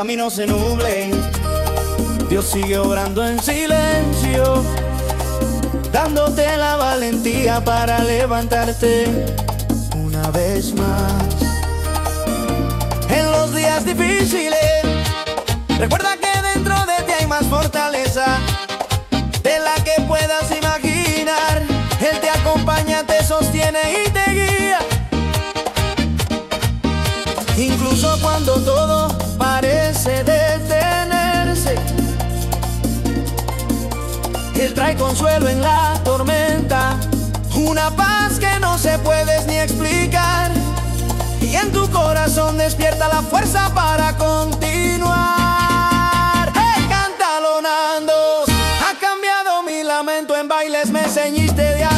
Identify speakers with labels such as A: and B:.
A: camino se nuble, Dios sigue obrando en silencio, dándote la valentía para levantarte una vez más. En los días difíciles, recuerda que dentro de ti hay más fortaleza de la que puedas imaginar. Él te acompaña, te sostiene y te guía, incluso cuando todo parece detenerse. Él trae consuelo en la tormenta, una paz que no se puedes ni explicar, y en tu corazón despierta la fuerza para continuar. ¡Hey! Cántalo, Nandos, ha cambiado mi lamento en bailes, me ceñiste de